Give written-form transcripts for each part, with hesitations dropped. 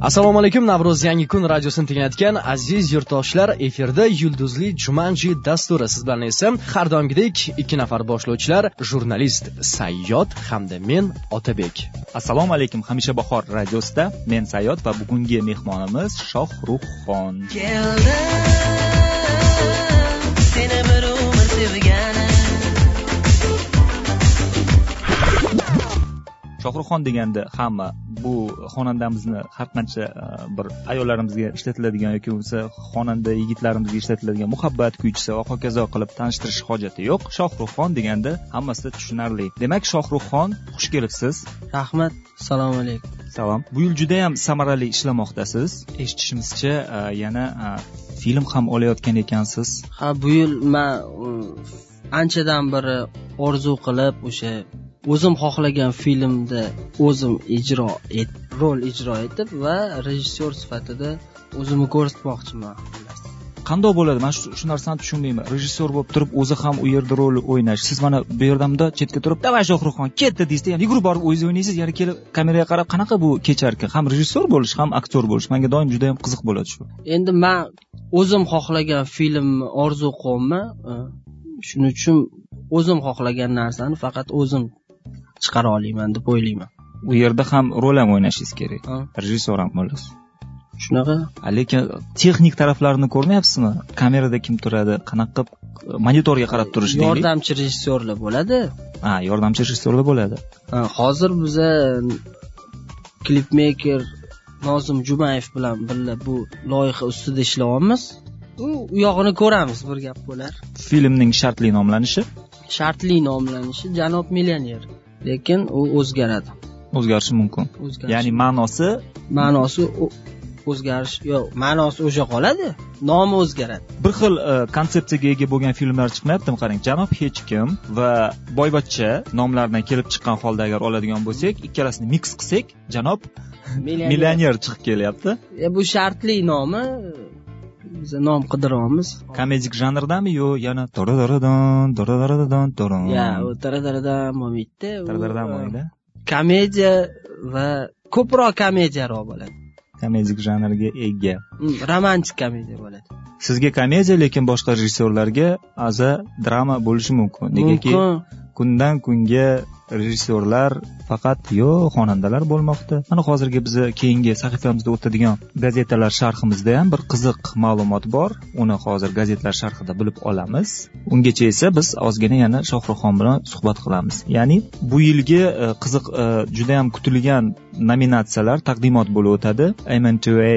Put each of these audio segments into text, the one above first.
Assalomu alaykum, Navro'z yangi kun radiosini tinglayotgan aziz yurtdoshlar, efirda Yulduzli Jumanji dasturi. Siz bilan esa har doimgidek ikki nafar boshlovchilar, jurnalist Sayyod hamda men Otabek. Assalomu alaykum, hamisha bahor radiosida men Sayyod va bugungi mehmonimiz Shohruxxon. Seni bir umr sevganim. Shohruxxon deganda hamma bu xonandamizni har qancha bir ayollarimizga ishlatiladigan yoki bo'lmasa xonanda yigitlarimizga ishlatiladigan muhabbat kuychisi va hokazo qilib tanishtirish hojati yo'q. Shohruxxon deganda hammasi tushunarli. Demak, Shohruxxon, xush kelibsiz. Rahmat. Assalomu alaykum. Salom. Bu yil juda ham samarali ishlamoqdasiz. Eshitishimizcha yana film ham olayotgan ekansiz. Ha, bu yil men anchadan beri orzu qilib o'sha o'zim xohlagan filmda o'zim rol ijro etib va rejissyor sifatida o'zimni ko'rsatmoqchiman. Qanday bo'ladi? Men shu narsani tushunmayman. Rejissyor bo'lib turib o'zi ham u yerda rol o'ynash. Siz mana bu yerdamda chetga turib, "Davay Shohruxxon, ketdi" deysiz, ya'ni yugurib borib o'zingiz o'ynaysiz, yana kelib kameraga qarab qanaqa bu kecharkan? Ham rejissyor bo'lish, ham aktyor bo'lish menga doim juda ham qiziq bo'ladi shu. Endi men o'zim xohlagan filmni orzu qilaman. Shuning uchun o'zim xohlagan narsani faqat o'zim chiqara olaman deb o'ylayman. U yerda ham rol ham o'ynashingiz kerak. Rejissyor ham bo'lasiz. Shunaqa. Lekin texnik taraflarini ko'rmayapsizmi? Kamerada kim turadi, qanaqa monitorga qarab turish deylik. Yordamchi rejissyorlar bo'ladi. Yordamchi rejissyorlar bo'ladi. Hozir biz klipmaker Nozim Jumayev bilan birga bu loyiha ustida ishlayapmiz. U yog'ini ko'ramiz, bir gap bo'lar. Filmning shartli nomlanishi? Shartli nomlanishi Janob Millioner. Lekin u o'zgaradi. O'zgarishi mumkin. Ya'ni ma'nosi o'zgarish yo'q, ma'nosi o'sha qoladi, nomi o'zgaradi. Bir xil konsepsiyaga ega bo'lgan filmlar chiqmayaptimi? Qarang, Janob hech kim va Boyvachcha nomlaridan kelib chiqqan holda agar oladigan bo'lsak, ikkalasini mix qilsak, Janob Millioner chiqib kelyapti. Bu shartli nomi. Biz nom qidiramiz. Komedik janrdami yo yana toradaradan. Ya, u toradaradan bo'lmaydi. Toradaradan bo'lmaydi. Komediya va ko'proq komediyaroq bo'ladi. Komedik janrga ega. Romantik komediya bo'ladi. Sizga komediya, lekin boshqa rejissyorlarga drama bo'lishi mumkin. Negaki kundan kunga rejissyorlar faqat xonandalar bo'lmoqda. Mana hozirgi biz keyingi sahifamizda o'tadigan gazetalar sharhimizda ham bir qiziq ma'lumot bor. Uni hozir gazetalar sharhida bilib olamiz. Ungacha esa biz ozgina yana Shohruxxon bilan suhbat qilamiz. Ya'ni bu yilgi qiziq juda ham kutilgan nominatsiyalar taqdimot bo'lib o'tadi. MTV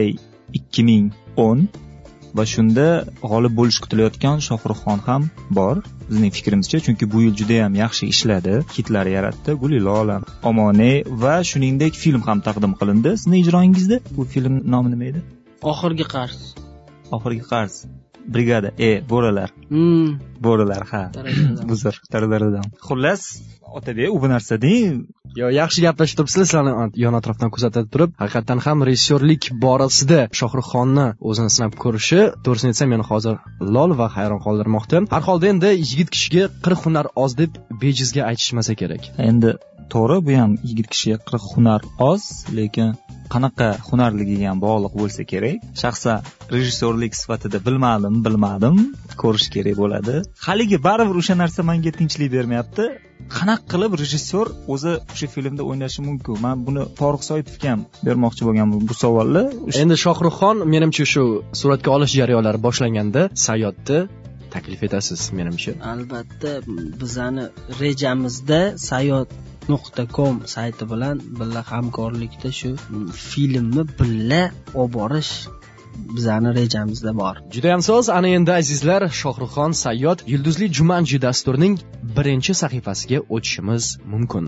2010 va shunda g'olib bo'lish kutilayotgan Shohruxxon ham bor. Bizning fikrimizcha, chunki bu yil juda ham yaxshi ishladi, hitlar yaratdi. Gulilolam, Omone va shuningdek film ham taqdim qilindi. Sizning ijroingizda bu film nomi nima edi? Oxirgi qarz. Oxirgi qarz. Brigada, bo'ralar. Bo'ralar, ha. Buzur, taradaradan. Xullas, Otabek, u bu narsa deng. Yaxshi gaplashib turibsizlar, sizlarni yon atrofdan kuzatib turib, haqiqatan ham rejissyorlik borasida Shohruxxonni o'zini sinab ko'rishi, to'g'risini aytsam, meni hozir lol va hayron qoldirmoqda. Har holda endi yigit kishiga 40 hunar oz deb bejizga aytishmasa kerak. Endi to'g'ri, bu ham yigit kishiga 40 hunar oz, lekin qanaqa hunarligiga ham bog'liq bo'lsa kerak. Shaxsan rejissyorlik sifatida bilmadim, ko'rish kerak bo'ladi. Haligi baribir o'sha narsa menga tinchlik bermayapti. Qanaqa qilib rejissyor o'zi o'sha filmda o'ynashi mumkin? Men buni Foruq Soitovga ham bermoqchi bo'lganman bu savolni. Endi Shohruxxon, menimcha shu suratga olish jarayonlari boshlanganda Sayyodni taklif etasiz, menimcha. Albatta, bizani rejamizda sayyod.com sayti bilan birga hamkorlikda shu filmni birga olib borish bizani rejamizda bor. Juda ham so'z. Ana endi azizlar, Shohruxxon Sayyod Yulduzli Jumanji dasturining birinchi sahifasiga o'tishimiz mumkin.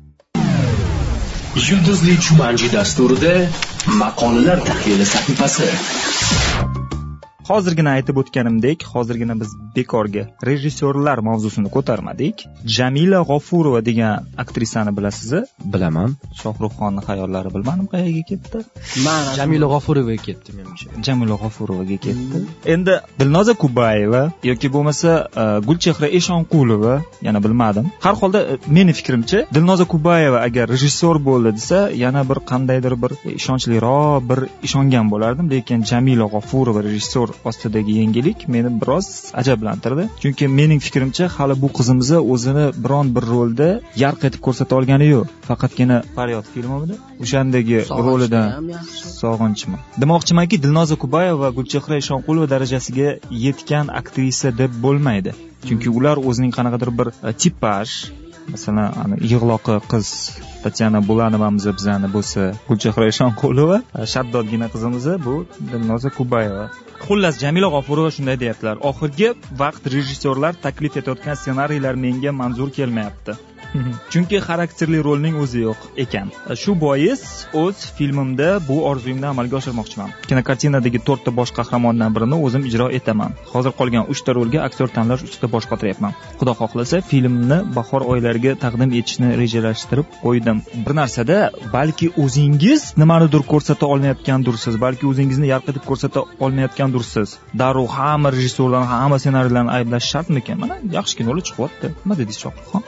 Yulduzli Jumanji dasturida maqolalar tahlili sahifasi. hozirgina aytib o'tganimdek, hozirgina biz bekorga rejissyorlar mavzusini ko'tarmadik. Jamila G'ofurova degan aktrisani bilasiz? Bilaman. Shohruxxonning xayollari bilmadim qayerga ketdi. Jamila G'ofurovaga ketdi menimcha. Jamila G'ofurovaga ketdi. Endi Dilnoza Kubayeva yoki bo'lmasa Gulchehra Eshonqulova, yana bilmadim. Har holda meni fikrimcha Dilnoza Kubayeva agar rejissyor bo'ldi desa, yana bir qandaydir bir ishonchliroq bir ishongan bo'lardim, lekin Jamila G'ofurova rejissyor ostidagi yangilik meni biroz ajablantirdi. Chunki mening fikrimcha hali bu qizimiz o'zini biron bir rolda yarq etib ko'rsata olgani yo'q. Faqatgina Faryod filmida o'shandagi rolidan sog'inchmi. Demoqchimanki, Dilnoza Kubayeva va Gulchehra Eshonqulova darajasiga yetgan aktrisa deb bo'lmaydi. Chunki ular o'zining qanaqadir bir tipaj, masalan, yig'loqi qiz Tatyana Bulanovamiz bizani bo'lsa, Gulchehra Eshonqulova, shaddodgina qizimiz bu Dilnoza Kubayeva. Xullas, Jamila G'ofurova shunday deyaptilar. Oxirgi vaqt rejissyorlar taklif etayotgan ssenariylar menga manzur kelmayapti. Chunki xarakterli rolning o'zi yo'q ekan. Shu bois o'z filmimda bu orzuyimni amalga oshirmoqchiman. Kinokartinadagi 4 ta bosh qahramondan birini o'zim ijro etaman. Hozir qolgan 3 ta rolga aktyor tanlash ustida bosh qotiryapman. Xudo xohlasa, filmni bahor oylariga taqdim etishni rejalashtirib qo'ydim. Bir narsada balki o'zingiz nimanidir ko'rsata olmayotgandursiz, balki o'zingizni yarq etib ko'rsata olmayotgandursiz. Darrov hamma rejissyorlarni, hamma ssenariylarni ayblash shartmikan? Mana yaxshi kinolar chiqyapti. Nima dedingiz, Shohruxxon?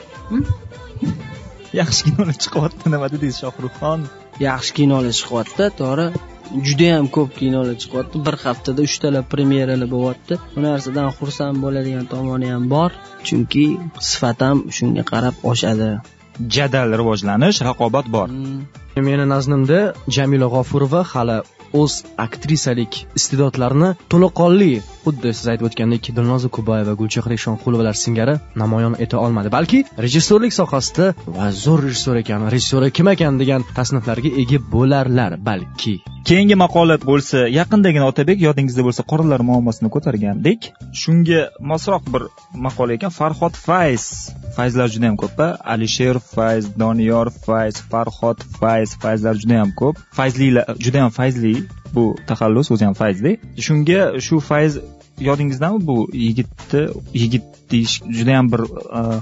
Yaxshi kinolar chiqyapti, nima dedingiz, Shohruxxon? Yaxshi kinolar chiqyapti, to'g'ri. Juda ham ko'p kinolar chiqyapti. Bir haftada 3 talar premyeralar bo'lyapti. Bu narsadan xursand bo'ladigan tomoni ham bor, chunki sifat ham shunga qarab oshadi. Jadal rivojlanish, raqobat bor. Meni nazdimda Jamila G'ofurova hali o'z aktrisalik iste'dodlarini to'laqonli, xuddi siz aytib o'tgandek, Dilnoza Kubayeva, Gulchehra Eshonqulovalar singari namoyon eta olmadi. Balki rejissyorlik sohasida va zo'r rejissyor ekan, rejissyor kim ekan degan tasniflarga ega bo'larlar balki. Keyingi maqola bo'lsa, yaqindagina Otabek yodingizda bo'lsa, qorinlar muammosini ko'targandek, shunga mosroq bir maqola ekan. Farhod Fayz. Fayzlar juda ham ko'p. Alisher Fayz, Doniyor Fayz, Farhod Fayz, Fayzlar juda ham ko'p. Fayzlilar juda ham fayzli. Bu taxallus o'zi ham fayzli. Shunga shu Fayz yodingizdami bu yigit deyish juda ham bir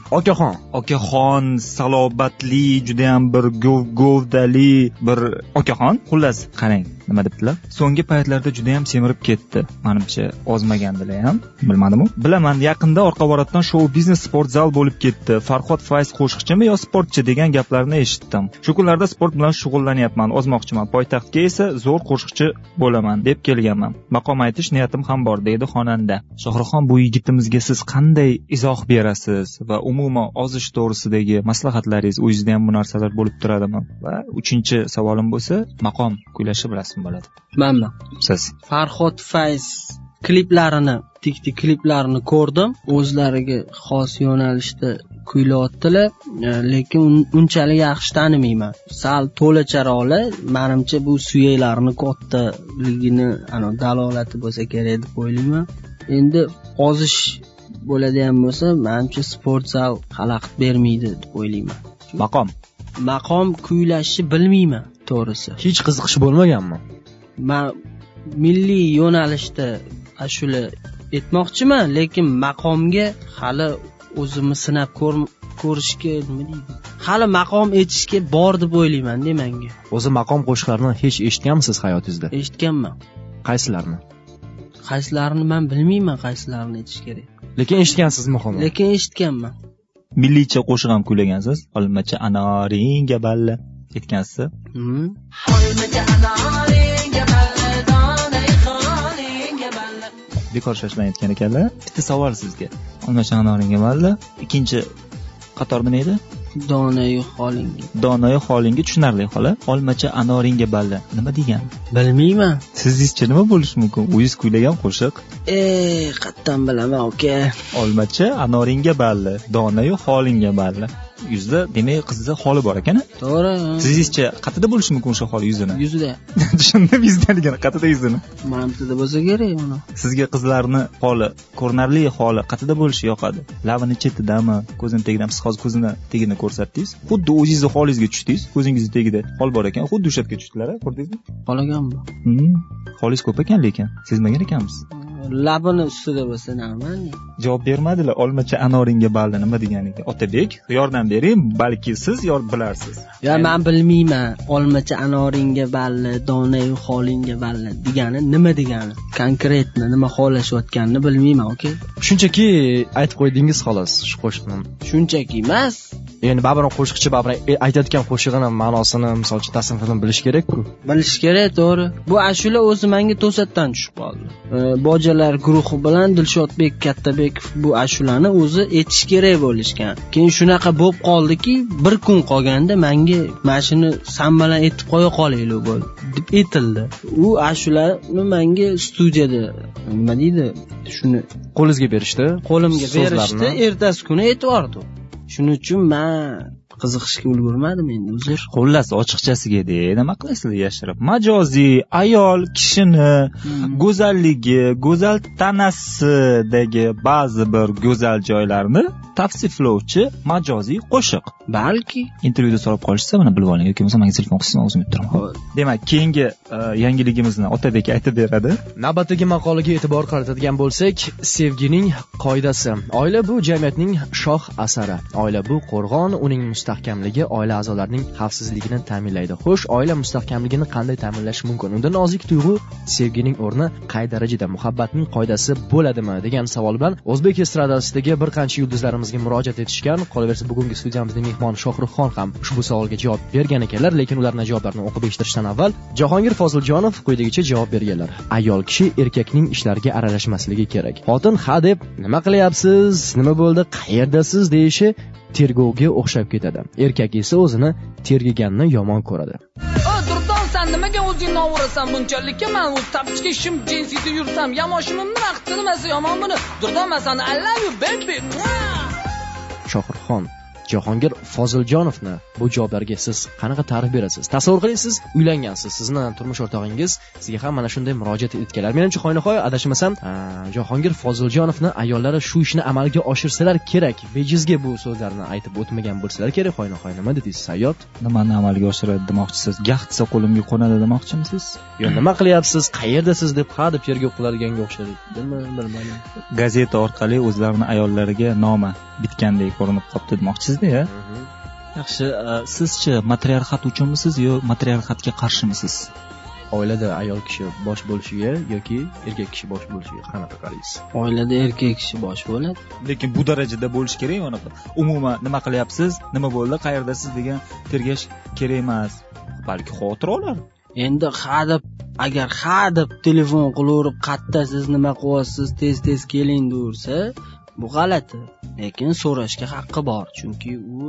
okaxon, salobatli, juda ham bir govdali bir okaxon. Xullas, qarang, nima debdilar? So'nggi paytlarda juda ham semirib ketdi. Menimcha ozmagandilar ham, bilmadim-ku. Bilaman, yaqinda Orqaboratdan shou biznes sport zal bo'lib ketdi. Farhod Fayz qo'shiqchimi yo sportchi degan gaplarni eshitdim. Shu kunlarda sport bilan shug'ullanyapman, ozmoqchiman. Poytaxtga esa zo'r qo'shiqchi bo'laman deb kelganman. Maqom aytish niyatim ham bor, deydi xonanda. Shohruxxon, bu yigitimizga siz qanday izoh berasiz va umuman ozish to'g'risidagi maslahatlaringiz, o'zingizda ham bu narsalar bo'lib turadimi? Va 3-savolim bo'lsa, maqom kuylashni bilasizmi bo'ladi? Mana siz Farhod Fayz kliplarini ko'rdim. O'zlariga xos yo'nalishda kuylayotdilar, lekin unchalik yaxshi tanimayman. Sal to'lacharoqlar, menimcha bu suyaklarni kattaligini dalolati bo'lsa kerak deb o'ylayman. Endi ozish bo'ladigan bo'lsa, menimcha sport zal xalaqit bermaydi deb o'ylayman. Maqom kuylashni bilmayman, to'g'risi. Hech qiziqish bo'lmaganmi? Men milliy yo'nalishda ashula etmoqchiman, lekin maqomga hali o'zimni sinab ko'rishga nima deydi? Hali maqom etishga bor deb o'ylayman, menga. O'zi maqom qo'shiqlarini hech eshitganmisiz hayotingizda? Eshitganman. Qaysilarini men bilmayman, qaysilarini aytish kerak. Lekin eshitgansiz muhimi. Lekin eshitganman. Milliycha qo'shiq ham kuylagansiz. Olmacha anoringga balla aytgansiz. Olmacha anoringga balla, donay xoningga balla. Bekor shashlan aytgan ekanlar. Bitta savol sizga. Olmacha anoringga balla. Ikkinchi qator nima edi? Donayu xolinga tushunarli xola. Olmacha anoringga balla. Nima degan? Bilmayman. Sizizcha nima bo'lishi mumkin? O'zingiz kuylagan qo'shiq. Qattan bilaman, aka. Olmacha anoringga balla, donayu xolinga balla. Yuzda demak qizni holi bor ekan-a? To'g'ri. Sizizcha qatida bo'lishi mumkin o'sha holi yuzini? Yuzida. Tushundim, yuzda degani qatida yuzini? Manimda bo'lsa kerak uni. Sizga qizlarni holi, ko'rinarli holi qatida bo'lishi yoqadi? Lavini chetidami, ko'zini tagidami? Siz hozir ko'zini tagini ko'rsatdingiz. Xuddi o'zingizni holingizga tushdingiz. Ko'zingizni tagida hol bor ekan. Xuddi o'sha yerga tushdilar, ko'rdingizmi? Qolaganmi? Holingiz ko'p ekan, lekin sezmagan ekanmiz. labini ustida bo'lsa nima? Javob bermadilar. Olmacha anoringga balli nima deganiga. Otabek, yordam bering, balki siz bilarsiz. Ya men bilmayman. Olmacha anoringga balli, donayu holingga balli degani nima degani? Konkretni nima xohlashayotganini bilmayman, okey? Shunchaki aytib qo'ydingiz xolos shu qo'shiqni. Shunchaki emas. Endi baribir qo'shiqchi baribir aytayotgan qo'shig'ini ma'nosini, masalan, tasnifini bilish kerak-ku. Bilish kerak, to'g'ri. Bu ashula o'zi menga to'satdan tushib qoldi. Bojalar guruhi bilan Dilshodbek Kattabekov bu ashulani o'zi aytish kerak bo'lishgan. Keyin shunaqa bo'lib qoldiki, bir kun qolganda menga mashina san bilan aytib qo'ya qolaylik bo'ldi deb aytildi. U ashulani menga studiyada nima deydi? Shuni qo'lingizga berishdi. Qo'limga berishdi, ertasi kuni aytib yubordi. Shuning uchun men qiziqishga ulgurmadim endi, uzr. Xullas, ochiqchasiga nima qilasizlar yashirib? Majoziy ayol kishini go'zalligi, go'zal tanasidagi ba'zi bir go'zal joylarni tavsiflovchi majoziy qo'shiq. Balki intervyuda so'rab qolishsa, mana bilib oling yoki bo'lmasa menga telefon qilsangiz o'zim aytib turaman. Demak, keyingi yangiligimizni Otabek aytib beradi. Navbatdagi maqolaga e'tibor qaratadigan bo'lsak, sevgining qoidasi. Oila bu jamiyatning shoh asari. Oila bu qo'rg'on, uning mustahkamligi oila a'zolarining xavfsizligini ta'minlaydi. Xo'sh, oila mustahkamligini qanday ta'minlash mumkin? Unda nozik tuyg'u, sevgining o'rni qay darajada, muhabbatning qoidasi bo'ladimi degan savol bilan o'zbek estradasidagi bir qancha yulduzlarimizga murojaat etishgan. Qolaversa, bugungi studiyamizning mehmoni Shohruxxon ham ushbu savolga javob bergan ekanlar, lekin ularning javoblarini o'qib eshittirishdan avval Jahongir Foziljonov quyidagicha javob berganlar. Ayol kishi erkakning ishlariga aralashmasligi kerak. Xotin ha deb nima qilyapsiz, nima bo'ldi, qayerdasiz deyishi tergovga o'xshab ketadi. Erkak esa o'zini tergiganni yomon ko'radi. Sen nimaga o'zingni ovurasan bunchalikka? Men o'z tapchika ishim jinsida yursam, yamoshimimni vaqti nimasi yomon buni? Durdon masani I love you baby. Shohruxxon Jahongir Foziljonovni bu javoblarga siz qanaqa ta'rif berasiz? Tasavvur qiling, siz uylangansiz, sizni turmush o'rtog'ingiz sizga ham mana shunday murojaat etganlar. Menimcha qo'ynahoy adashmasam, Jahongir Foziljonovni ayollari shu ishni amalga oshirsalar kerak. Bejizga bu so'zlarni aytib o'tmagan bo'lsalar kerak. Qo'ynahoy nima dedingiz, Sayyod? Nimani amalga oshiradi demoqchisiz? Gahtsa qo'limga qo'nadi demoqchimisiz? Yo, nima qilyapsiz, qayerdasiz deb hadeb tergov qiladiganga o'xshadi. Bilmadim. Gazeta orqali o'zlarining ayollariga nomi bitgandek ko'rinib qopti demoqchisiz. Yaxshi, sizchi matriarxat uchunmisiz yo matriarxatga qarshimisiz? Oilada ayol kishi bosh bo'lishiga yoki erkak kishi bosh bo'lishiga qanaqa qaraysiz? Oilada erkak kishi bosh bo'ladi. Lekin bu darajada bo'lish kerak anaqa. Umuman nima qilyapsiz, nima bo'ldi, qayerdasiz degan tergash kerak emas. Balki xotir olar. Endi agar deb telefon qilaverib, "Qattasiz, nima qilyapsiz, tez keling" deyursa, bu g'alati. Lekin so'rashga haqqi bor, chunki u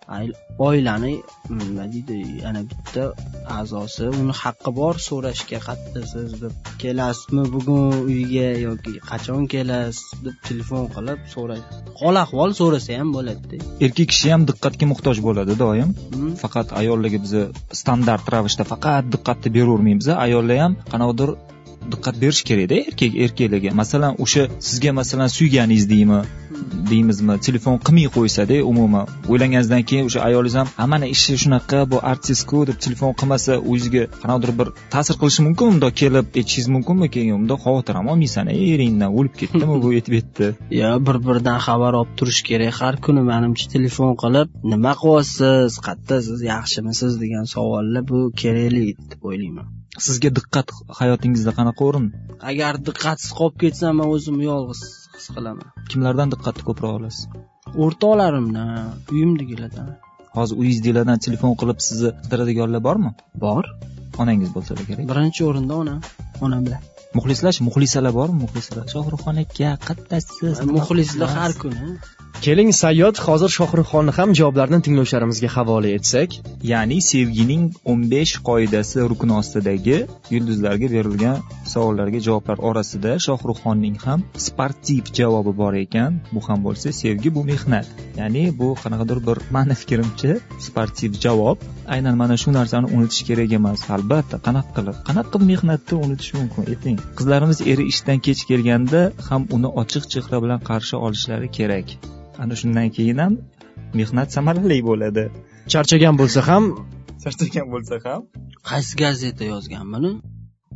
oilani nima deydi, yana bitta a'zosi, uni haqqi bor so'rashga. "Qattasiz deb kelasizmi bugun uyga yoki qachon kelasiz" deb telefon qilib so'raydi. Hol ahvol so'rasa ham bo'ladi-da. Erkak kishi ham diqqatga muhtoj bo'ladi doim. Faqat ayollarga biz standart ravishda faqat diqqatni beravermaymiz. Ayollar ham qanaqadir diqqat berish kerak-da erkaklarga. Masalan, o'sha sizga masalan suyganingiz deymizmi, telefon qilmay qo'ysa-da, umuman o'ylanganingizdan keyin o'sha ayolingiz ham mana ishi shunaqa, bu artistku deb telefon qilmasa, o'zingizga qanaqadir bir ta'sir qilishi mumkin. Unda kelib aytishingiz mumkinmi? Keyin unda xavotir ham olmaysan, eringdan o'lib ketdimi bu aytib etdi. Yo, bir-biridan xabar olib turish kerak. Har kuni menimcha telefon qilib, "Nima qilyapsiz, qattasiz, yaxshimisiz" degan savollar bu kerakli deb o'ylayman. Sizga diqqat hayotingizda qanaqa o'rin? Agar diqqatsiz qolib ketsam, men o'zim yolg'iz his qilaman. Kimlardan diqqatni ko'proq olasiz? O'rtoqlarimdan, uyimdagilardan. Hozir uyingizdagilardan telefon qilib sizni qidiradiganlar bormi? Bor. Onangiz bo'lsa kerak. Birinchi o'rinda onam bilan. Muxlislar bormi? Muxlislar. Shohruxxon aka, qattasiz. Muxlislar har kuni. Keling, Sayyod, hozir Shohruxxonni ham javoblarini tinglovchilarimizga havola etsak. Ya'ni sevgining 15 qoidasi rukni ostidagi yulduzlarga berilgan savollarga javoblar orasida Shohruxxonning ham sportiv javobi bor ekan. Bu ham bo'lsa, sevgi bu mehnat. Ya'ni bu qanaqadir bir ma'na fikrimcha sportiv javob. Aynan mana shu narsani unutish kerak emas. Albatta, qanaqa mehnatni unutish mumkin? Ayting. Qizlarimiz eri ishdan kech kelganda ham uni ochiq chehra bilan qarshi olishlari kerak. Ana shundan keyin ham mehnat samarali bo'ladi. Charchagan bo'lsa ham qaysi gazeta yozgan buni?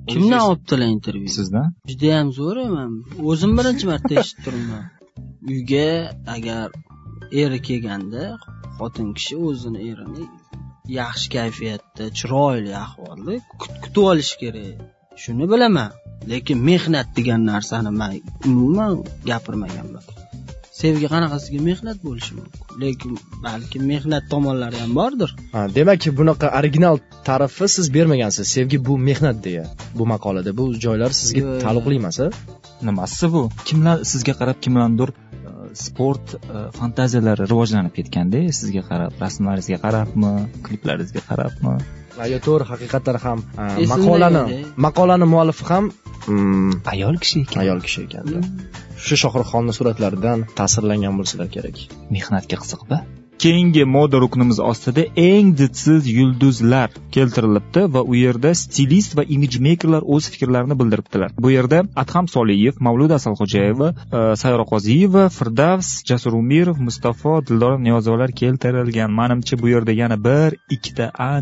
Kimdan olibdilar intervyu? Sizdan? Juda ham zo'r, men o'zim birinchi marta eshitib turibman. Uyga agar eri kelganda, xotin kishi o'zini erini yaxshi kayfiyatda, chiroyli ahvolda kutib olish kerak. Shuni bilaman, lekin mehnat degan narsani men umuman gapirmaganman. Sevgi qanaqasiga mehnat bo'lishi mumkin, lekin balki mehnat tomonlari ham bordir. Demak, bunaqa original ta'rifni siz bermagansiz. Sevgi bu mehnat deya. Bu maqolada bu joylar sizga taalluqli emas-a? Nimasi bu? Kimlar sizga qarab kimlardir sport fantaziyalari rivojlanib ketganda, sizga qarab, rasmlaringizga qarabmi, kliplaringizga qarabmi? Yo, to'g'ri, haqiqatan ham maqolani muallifi ham ayol kishi ekan. Shu Shohruxxonning suratlaridan ta'sirlangan bo'lsalar kerak. Mehnatga qiziqib. Keyingi moda ruknimiz ostida eng didsiz yulduzlar keltirilibdi va u yerda stilist va image makerlar o'z fikrlarini bildiribdilar. Bu yerda Adham Soliyev, Mavluda Asalxo'jayeva, Sayyora Qoziyeva, Firdavs, Jasur Umirov, Mustafo, Dildora Niyozovalar keltirilgan. Menimcha bu yerda yana bir ikkita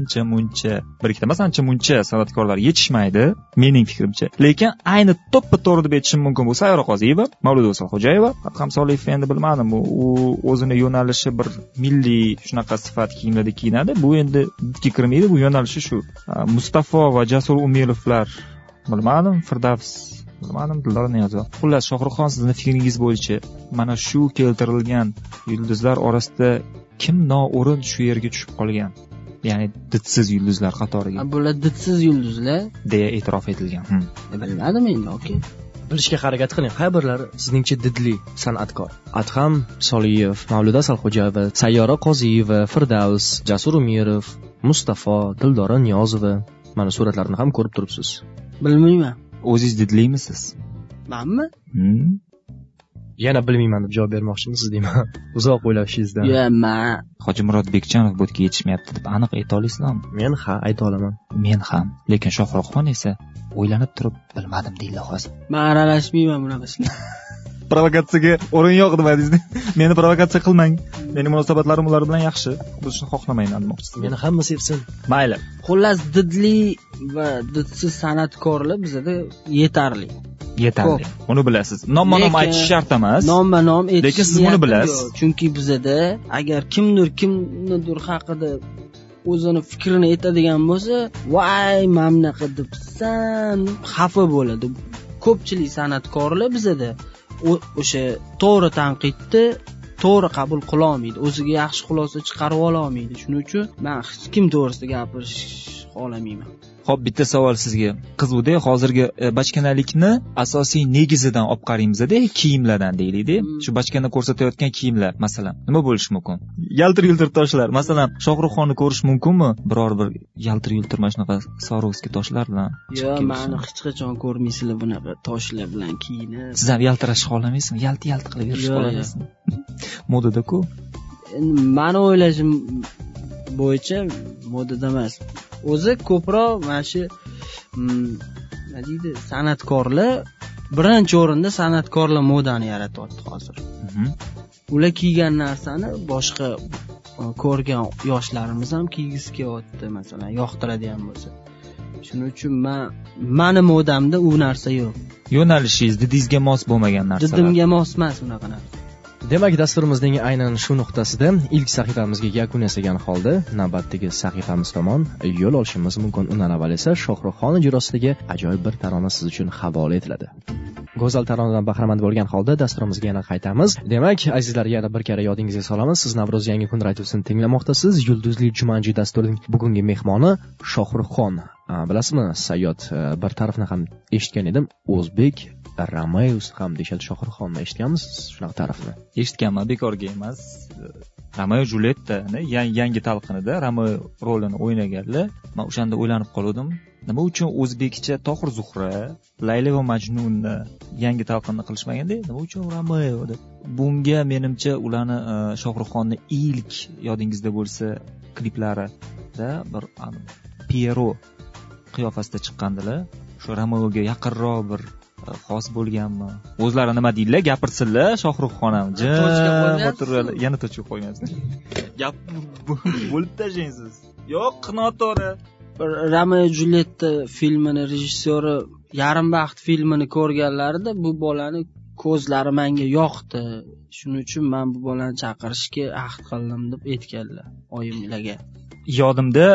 san'atkorlar yetishmaydi, mening fikrimcha. Lekin ayni to'ppa-to'g'ri deb aytishim mumkin bu Sayyora Qoziyeva, Mavluda Asalxo'jayeva. Adham Soliyev endi bilmadim, u o'zini yo'nalishi bir milliy shunaqa sifat kiyimlarda kiyinadi. Bu endi didga kirmaydi, bu yo'nalishi shu. Mustafo va Jasur Umirovlar bilmadim, Firdavs bilmadim, Dildora Niyozova. Xullas, Shohruxxon, sizning fikringiz bo'yicha mana shu keltirilgan yulduzlar orasida kim noo'rin shu yerga tushib qolgan? Ya'ni didsiz yulduzlar qatoriga. Bular didsiz yulduzlar deya e'tirof etilgan. Bilmadim endi, okey. Bilishga harakat qiling, qay birlari sizningcha didli san'atkor? Adham Soliyev, Mavluda Asalxo'jayeva, Sayyora Qoziyeva, Firdavs, Jasur Umirov, Mustafo, Dildora Niyozova. Mana suratlarini ham ko'rib turibsiz. Bilmayman. O'zingiz didlimisiz? Menmi? Yana bilmayman deb javob bermoqchimisiz deyman. Uzoq o'ylashingizdan. Yo'q, men Hojimurod Bekjanov bu yerga yetishmayapti deb aniq ayta olasizmi? Men ayta olaman. Men ham. Lekin Shohruxxon esa o'ylanib turib bilmadim deydi hozir. Men aralashmayman bunaqa ishlar. Provokatsiyaga o'rin yo'q demadingiz. Meni provokatsiya qilmang. Mening munosabatlarim ular bilan yaxshi. Bo'lishni xohlamayman demoqchisiz. Meni hamma sevsin. Mayli. Xullas, didli va didsiz san'atkorlar bizda yetarli. Uni bilasiz. Nomma-nom aytish shart emas. Nomma-nom aytish. Lekin siz buni bilasiz. Chunki bizda agar kimnidir haqida o'zini fikrini aytadigan bo'lsa, voy, mamnaqa debsan, xafa bo'ladi. Ko'pchilik san'atkorlar bizda o'sha to'g'ri tanqidni to'g'ri qabul qila olmaydi, o'ziga yaxshi xulosa chiqarib ola olmaydi. Shuning uchun men hech kim to'g'risida gapirish xohlamayman. Xo'p, bitta savol sizga. Qiziqda, hozirgi bachkanalikni asosiy negizidan olib qaraymiz-da, kiyimlardan deylik-da. Shu bachkana ko'rsatayotgan kiyimlar, masalan, nima bo'lishi mumkin? Yaltir-yultir toshlar. Masalan, Shohruxxonni ko'rish mumkinmi? Biror bir yaltir-yultir mana shunaqa Swarovski toshlar bilan. Yo'q, meni hech qachon ko'rmaysizlar bunaqa toshlar bilan kiyinib. Siz ham yaltirashni xohlamaysizmi? Yalti-yalti qilib yurishni xohlaysizmi? Modada-ku. Meni o'ylashim bo'yicha modada emas. O'zi ko'proq mana shu nima deydi, san'atkorlar birinchi o'rinda san'atkorlar modani yaratyapti hozir. Ular kiygan narsani boshqa ko'rgan yoshlarimiz ham kiygisi kelyapti, masalan, yoqtiradigan bo'lsa. Shuning uchun meni modamda u narsa yo'q. Yo'nalishingiz didingizga mos bo'lmagan narsalar. Didimga mos emas unaqa narsa. Demak, dasturimizning aynan shu nuqtasida ilk sahifamizga yakun yasagan holda navbatdagi sahifamiz tomon yo'l olishimiz mumkin. Undan avval esa Shohruxxon ijrosidagi ajoyib bir tarona siz uchun havola etiladi. Go'zal taronadan bahramand bo'lgan holda dasturimizga yana qaytamiz. Demak, azizlar, yana bir karra yodingizga solamiz. Siz Navro'z yangi kun radiosini tinglamoqdasiz. Yulduzli Jumanji dasturining bugungi mehmoni Shohruxxon. Bilasizmi, Sayyod, bir tarafni ham eshitgan edim. O'zbek Rameus ham deyshadi. Shohruxxonni eshitganmisiz shunaqa tarafni? Eshitganman, bekorga emas. Romeo Juliettani yangi talqinida Romeo rolini o'ynaganlar. Men o'shanda o'ylanib qoldim. Nima uchun o'zbekcha Tohir Zuhra, Layla va Majnunni yangi talqinni qilishmaganda, nima uchun Romeo deb? Bunga menimcha ularni Shohruxxonni ilk yodingizda bo'lsa kliplarida bir Piero qiyofasida chiqqandilar. Shu Romeoga yaqinroq bir xos bo'lganmi? O'zlari nima deydilar, gapirsinlar, Shohruxxon ham yana tochka qo'ymaysiz. Gap bo'lib tashlaysiz. Yo'q, noto'g'ri. Romeo Julietta filmini rejissyori Yarim baxt filmini ko'rganlarida bu bolani ko'zlari menga yoqdi. Shuning uchun men bu bolani chaqirishga ahd qildim deb aytganlar oyimlarga. Yodimda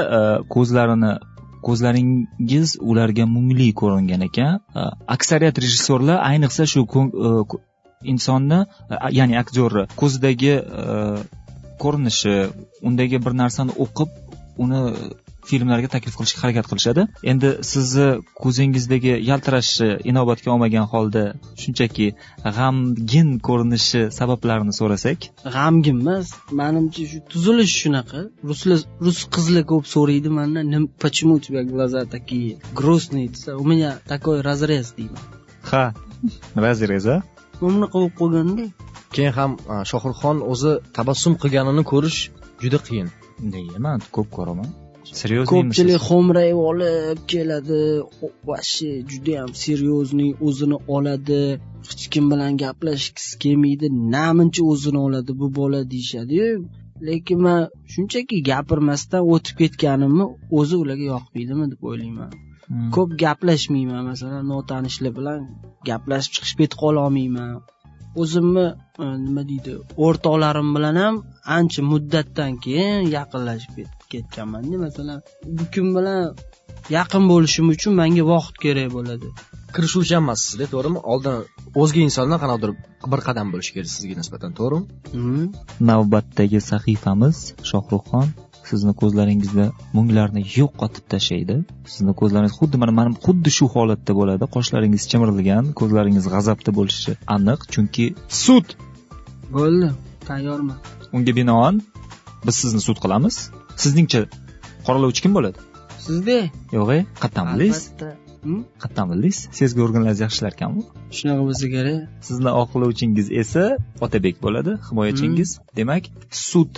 ko'zlaringiz ularga mungli ko'ringan ekan. Aksariyat rejissyorlar ayniqsa shu insonni, ya'ni aktyorni ko'zidagi ko'rinishi, undagi bir narsani o'qib, uni filmlarga taklif qilishga harakat qilishadi. Endi sizni ko'zingizdagi yaltirashni inobatga olmagan holda shunchaki g'amgin ko'rinishi sabablarini so'rasak. G'amgin emas, menimcha shu tuzilish shunaqa. Rus qizlar ko'p so'raydi mendan, почему у тебя глаза такие грустные? У меня такой разрез deyman. Ha, razrez a? Buni qo'yib qo'yganda. Keyin ham Shohruxxon o'zi tabassum qilganini ko'rish juda qiyin. Nega? Men ko'p ko'raman. Seryozni ko'pchilik xo'mrayib olib keladi, vashi juda ham seriozniy o'zini oladi, hech kim bilan gaplashgisi kelmaydi, namuncha o'zini oladi bu bola deyshadi. Lekin men shunchaki gapirmasdan o'tib ketganimni o'zi ularga yoqmaydimi deb o'ylayman. Ko'p gaplashmayman, masalan, notanishlar bilan gaplashib chiqib ketib qola olmayman. O'zimni nima deydi, o'rtoqlarim bilan ham ancha muddatdan keyin yaqinlashib ketganman-da. Masalan, bu kun bilan yaqin bo'lishim uchun menga vaqt kerak bo'ladi. Kirishuvchan emassizda, to'g'rimi? Oldin o'zga insondan qanaqadir bir qadam bo'lish kerak sizga nisbatan, to'g'rimi? Navbatdagi sahifamiz Shohruxxon sizni ko'zlaringizda munglarni yo'qotib tashlaydi. Sizni ko'zlaringiz xuddi shu holatda bo'ladi. Qoshlaringiz chimirilgan, ko'zlaringiz g'azabda bo'lishi aniq, chunki sud bo'ldi. Tayyorman. Unga binoan biz sizni sud qilamiz. Sizningcha qoralovchi kim bo'ladi? Sizda? Yo'q, qattan bildingiz? Qattan bildingiz? Sezgi organlaringiz yaxshilar ekanmi? Shunaqa bo'lsa kerak. Sizni oqlovchingiz esa Otabek bo'ladi, himoyachingiz. Demak, sud.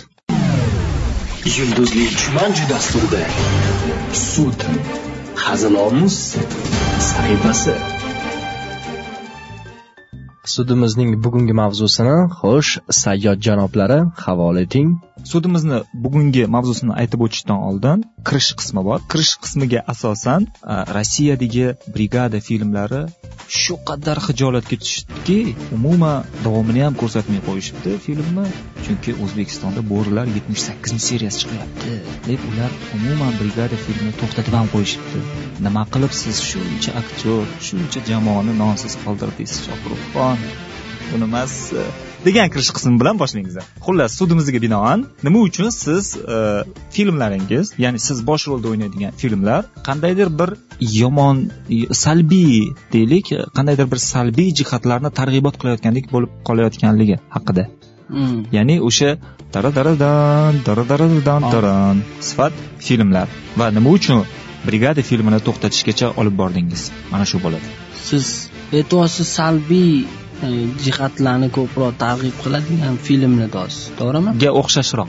Yulduzli Jumanji dasturida sud hazilomuz sahifasi. Sudimizning bugungi mavzusini xo'sh, Sayyod janoblari havola eting. Sudimizni bugungi mavzusini aytib o'tishdan oldin kirish qismi bor. Kirish qismiga asosan Rossiyadagi brigada filmlari shu qadar hijolatga tushdiki, umuman davomini ham ko'rsatmay qo'yishibdi filmni, chunki O'zbekistonda bo'rilar 78 seriyasi chiqyapti deb ular umuman brigada filmini to'xtatib ham qo'yishibdi. Nima qilib siz shuncha aktyor, shuncha jamoani nonsiz qoldirdingiz Shohruxxon? Buni emas degan kirish qismi bilan boshlaymiz. Xullas, sudimizga binoan nima uchun siz filmlaringiz, ya'ni siz bosh rolda o'ynaydigan filmlar qandaydir bir yomon, salbiy deylik, qandaydir bir salbiy jihatlarni targ'ibot qilayotgandek bo'lib qolayotganligi haqida. Ya'ni o'sha daradaran sifat filmlar va nima uchun brigada filmini to'xtatishgacha olib bordingiz? Mana shu bo'ladi. Siz e'tiborsiz salbiy jihatlarni ko'proq targ'ib qiladigan filmni deysiz, to'g'rimi? Ga o'xshashroq.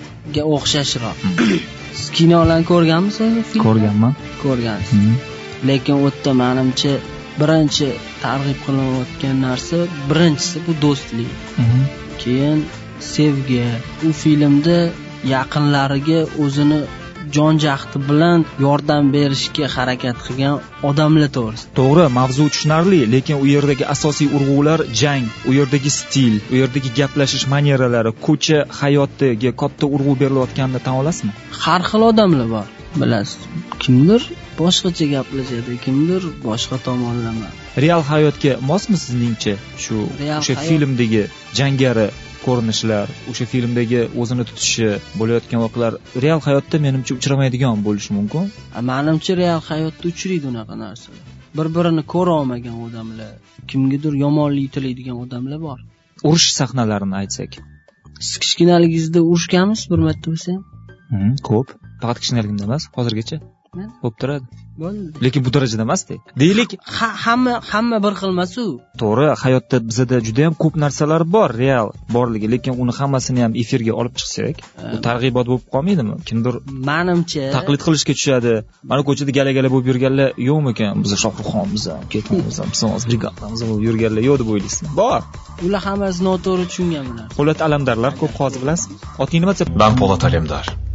Siz kinolarni ko'rganmisiz? Ko'rganman. Ko'rgansiz. Lekin u yerda menimcha birinchi targ'ib qilinayotgan narsa, birinchisi bu do'stlik. Keyin sevgi. U filmda yaqinlariga o'zini jon jahdi bilan yordam berishga harakat qilgan odamlar to'g'risi. To'g'ri, mavzu tushunarli, lekin u yerdagi asosiy urg'ular jang, u yerdagi stil, u yerdagi gaplashish manieralari, ko'cha hayotiga katta urg'u berilayotganini tan olasizmi? Har xil odamlar bor, bilasiz. Kimdir boshqacha gaplashadi, kimdir boshqa tomonlama. Real hayotga mosmi sizningcha o'sha filmdagi jangari ko'rinishlar, o'sha filmdagi o'zini tutishi, bo'layotgan voqealar real hayotda menimcha uchramaydigan bo'lishi mumkin. Menimcha real hayotda uchraydi unaqa narsalar. Bir-birini ko'ra olmagan odamlar, kimgadir yomonlik tilaydigan odamlar bor. Urush sahnalarini aytsak. Siz kichkinaligingizda urushganmisiz bir marta bo'lsa ham? Ko'p. Faqat kichkinaligimda emas, hozirgacha. Bo'p turadi. Bo'ldi. Lekin bu darajada emas-da. Deylik, hamma bir xilmas-u. To'g'ri, hayotda bizda juda ham ko'p narsalar bor, real borligi, lekin uni hammasini ham efirga olib chiqsak, bu targ'ibot bo'lib qolmaydimi? Kimdir menimcha taqlid qilishga tushadi. Mana ko'chada gala-gala bo'lib yurganlar yo'qmi ekan? Biz Shohruxxonmiz, ketamiz, biz brigadamiz bo'lib yurganlar yo'q deb o'ylaysizmi? Bor. Ular hammasi noto'g'ri tushungan bular. Po'lat alamdarlar ko'p hozir bilasiz. Oting nima deb? Ben Polat Alemdar.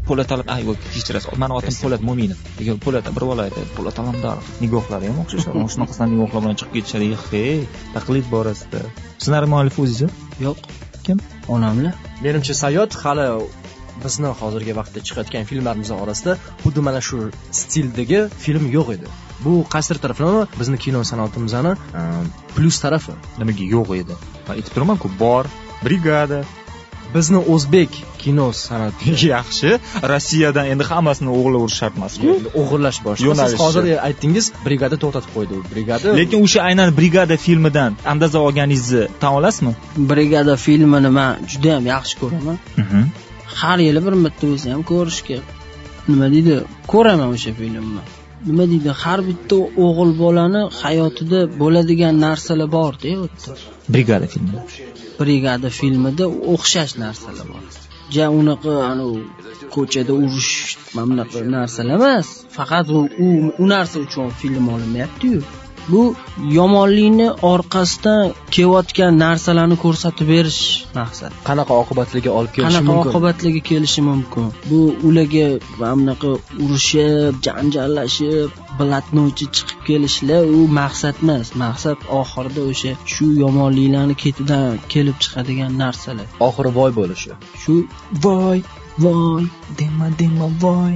Po'lat Alam, kechirasiz. Meni otim Po'lat Mo'minov. Agar Po'lat bir bola aytadi, Po'lat Alamdor. Nigohlari ham o'xshashadi. Shunaqasidan nigohlar bilan chiqib ketishadi. Taqlid borasida. Ssenariy muallifi o'zingiz? Yo'q. Kim? Onamlar. Menimcha Sayyod hali bizni hozirgi vaqtda chiqayotgan filmlarimiz orasida xuddi mana shu stildagi film yo'q edi. Bu qaysi taraflama bizni kino sanoatimizning plyus tarafi. Nimaga yo'q edi? Men aytib turaman-ku, bor. Brigada. Bizni o'zbek kino san'ati yaxshi. Rossiyadan endi hammasini o'g'irlash shart emas-ku. O'g'irlash boshqa. Siz hozir aytdingiz, brigada to'xtatib qo'ydi. Brigada. Lekin o'sha aynan brigada filmidan andaza olganingizni tan olasizmi? Brigada filmini men juda ham yaxshi ko'raman. Har yili bir marta o'zi ham ko'rishga nima deydi, ko'raman o'sha filmni. Nima deydi, har bitta o'g'il bolani hayotida bo'ladigan narsalar bor-da, o'tda. Brigada filmi. Brigada filmida o'xshash narsalar bor. Unaqa ko'chada urush, mamlaqa narsalar emas. Faqat u narsa uchun film olinmayapti-yu. Bu yomonlikni orqasidan kelayotgan narsalarni ko'rsatib berish maqsad. Qanaqa oqibatlarga olib kelishi mumkin? Qanaqa oqibatlarga kelishi mumkin? Bu ularga mamlaqa urushib, janjallashib, blatnoychi chiqib kelishlar u maqsad emas. Maqsad oxirida o'sha shu yomonliklarni ketidan kelib chiqadigan narsalar. Oxiri voy bo'lishi. Shu voy, dema voy.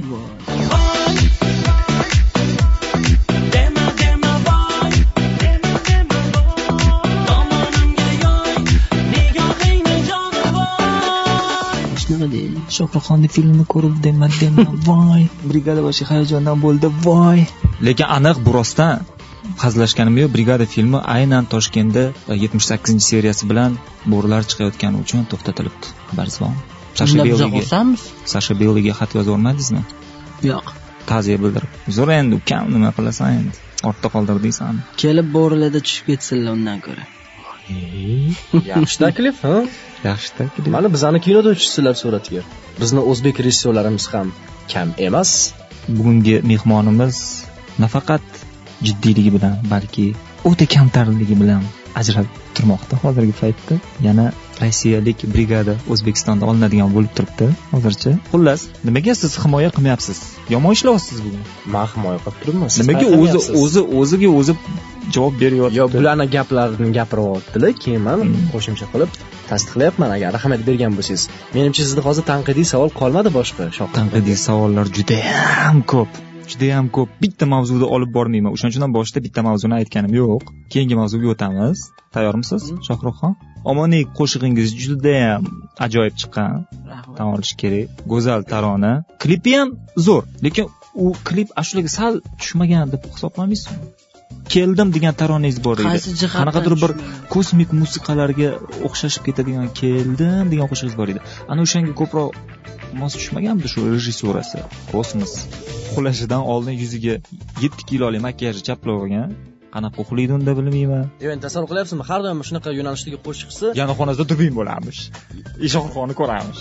Shohruxxonning filmini ko'rib dema voy. Brigada boshqa hayajondan bo'ldi voy. Lekin aniq bu rostdan hazillashganim yo'q. Brigada filmi aynan Toshkentda 78-seriyasi bilan bo'rilar chiqayotgani uchun to'xtatilibdi. Xabaringiz bormi? Sasha Beyliga xat yozvormadingizmi? Yo'q. Ta'ziya bildirib. Zo'r endi ukam nima qilasan endi? Ortda qoldirdingsan. Kelib bo'rilarda tushib ketsinlar undan ko'ra. Yaxshi taklif, ha? Yaxshi taklif. Mana bizani kinoda tushsizlar suratga. Bizni o'zbek rejissyorlarimiz ham kam emas. Bugungi mehmonimiz nafaqat jiddiyligi bilan, balki o'ta kamtarligi bilan ajralib turmoqda hozirgi paytda. Yana rossiyalik brigada O'zbekistonda olinadigan bo'lib turibdi hozircha. Xullas, nimaga siz himoya qilmayapsiz? Yomon ishlayapsiz bugun. Men himoya qilib turibman. Nimaga o'ziga o'zi javob beryapti? Yo, bularning gaplarini gapiryaptilar, keyin men qo'shimcha qilib tasdiqlayapman agar rahmat bergan bo'lsangiz. Menimcha sizda hozir tanqidiy savol qolmadi boshqa. Tanqidiy savollar juda ham ko'p. Bitta mavzuda olib bormayman. O'shaning uchun boshida bitta mavzuni aytganim yo'q. Keyingi mavzuga o'tamiz. Tayyormisiz, Shohruxxon? Omonik qo'shig'ingiz juda ham ajoyib chiqqan. Tan olish kerak. Go'zal tarona. Klipi ham zo'r, lekin u klip ashulaga sal tushmagan deb hisoblamaysizmi? Keldim degan taronangiz bor edi. Qanaqadir bir kosmik musiqalarga o'xshashib ketadigan keldim degan qo'shig'ingiz bor edi. Ana o'shanga ko'proq mos tushmaganmi shu rejissyorasi? Kosmos uxlashidan oldin yuziga 7 kilolik makiyaj chaplab olgan. Qanaqa uxlaydi unda bilmayman. Endi tasavvur qilyapsizmi? Har doim shunaqa yo'nalishdagi qo'shiqchi yana xonasida turbin bo'larmish. Shohruxxonni ko'ramiz.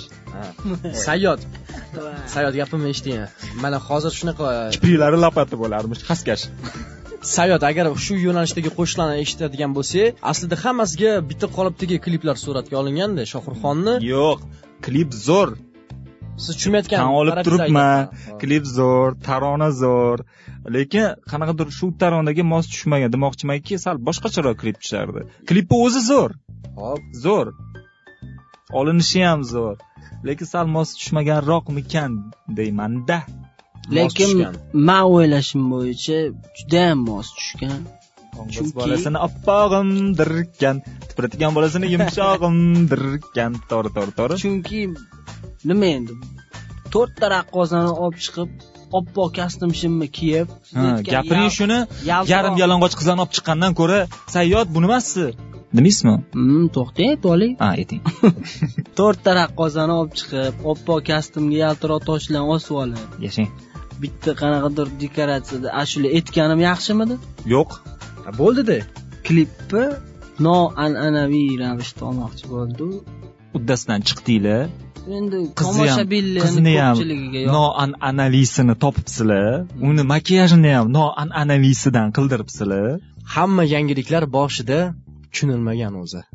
Sayyod gapimni eshiting. Mana hozir shunaqa kipriklari lapati bo'larmish, xaskash. Sayyod agar shu yo'nalishdagi qo'shiqlarni eshitadigan bo'lsa, aslida hammasiga bitta qolipdagi kliplar suratga olinganda, Shohruxxonni. Yo'q, klip zo'r. Siz tushunmayotgan tan olib turibman. Klip zo'r, tarona zo'r. Lekin qanaqadir shu taronaga mos tushmagan demoqchimanki, sal boshqacharoq klip tushardi. Klipi o'zi zo'r. Hop, zo'r. Olinishi ham zo'r. Lekin sal mos tushmaganroqmikan deyman-da. Lekin men o'ylashim bo'yicha juda ham mos tushgan. Chunki bolasini oppog'imdirkan, tipratigan bolasini yumshog'imdirkan, tor. Chunki nima endi 4 ta raqqosani olib chiqib, oppoq kostyum shimni kiyib, gapiring shuni, yarim yalang'och qizlarni olib chiqqandan ko'ra, Sayyod bu nimasi? Demaysizmi? To'xtang, ayting. Ayting. 4 ta raqqosani olib chiqib, oppoq kostyumga yaltiroq toshlarni osib olib. Yashang. Bitta qanaqadir dekoratsiyada ashula etganim yaxshimidi? Yo'q. Bo'ldi-da. Klipni noan'anaviy ravishda olmoqchi bo'ldi. Uddasidan chiqdinglar. Endi tomoshabinlarning ko'pchiligiga noan'analisini topibsizlar. Uni makiyajini ham noan'analisidan qildiribsizlar. Hamma yangiliklar boshida tushunilmagan o'zi.